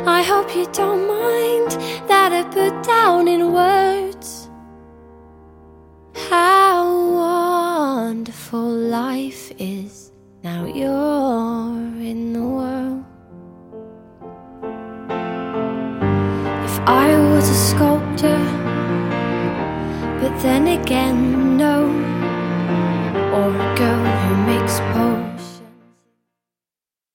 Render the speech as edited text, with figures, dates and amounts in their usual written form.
I hope you don't mind that I put down in words how wonderful life is now you're in the world. If I was a sculptor, but then again no, or